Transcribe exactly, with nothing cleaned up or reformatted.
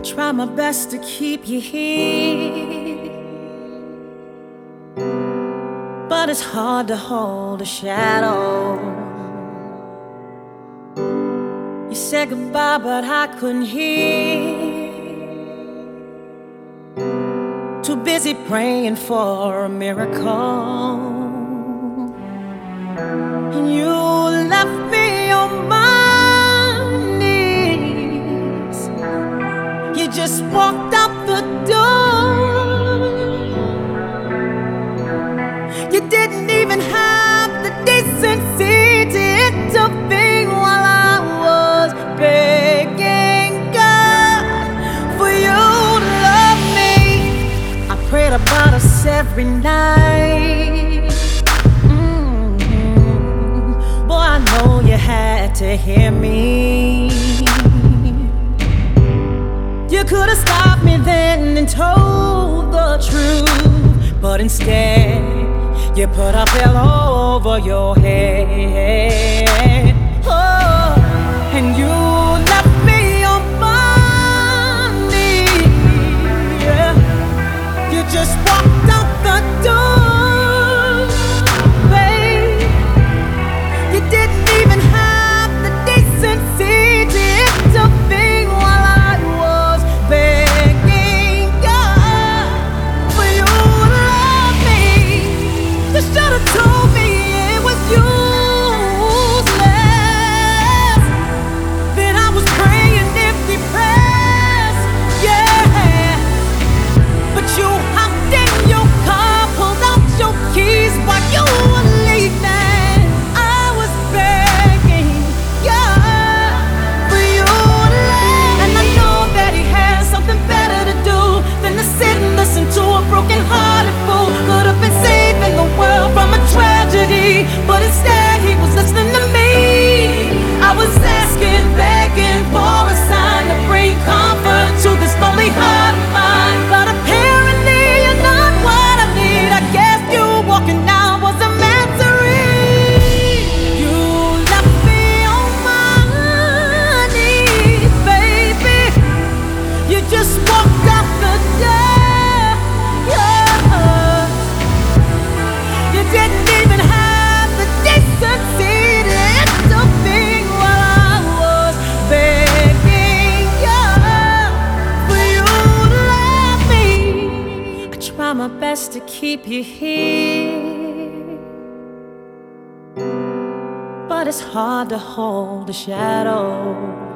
try my best to keep you here, but it's hard to hold a shadow. You said goodbye, but I couldn't hear. Too busy praying for a miracle, and you left me on my knees. You just walked out the door. You didn't even have the decency to intervene while I was begging God for you to love me. I prayed about us every night. Mm-hmm. Boy, I know you had to hear me. You could have stopped me then and told the truth, but instead you put a pillow over your head. Oh, and you left me on my knees. Yeah. You just walked out the door, babe. You didn't even have the decency to intervene while I was begging God for you to love me. You should have told me it was useless, that I was praying empty prayers, yeah. But you hopped in your car, pulled out your keys while you were leaving. I was begging God for you to love, and I know that he has something better to do than to sit and listen to a broken-hearted fool. Could have been saving the world from a tragedy, but instead he was listening to me. I was asking, begging for a sign to bring comfort to this lonely heart of mine, but apparently you're not what I need. I guess you walking out was a answering. You left me on my knees, baby. You just walked out the door. Yeah. You didn't even have the decency to intervene while I was begging God for you to love me. I try my best to keep you here, but it's hard to hold a shadow.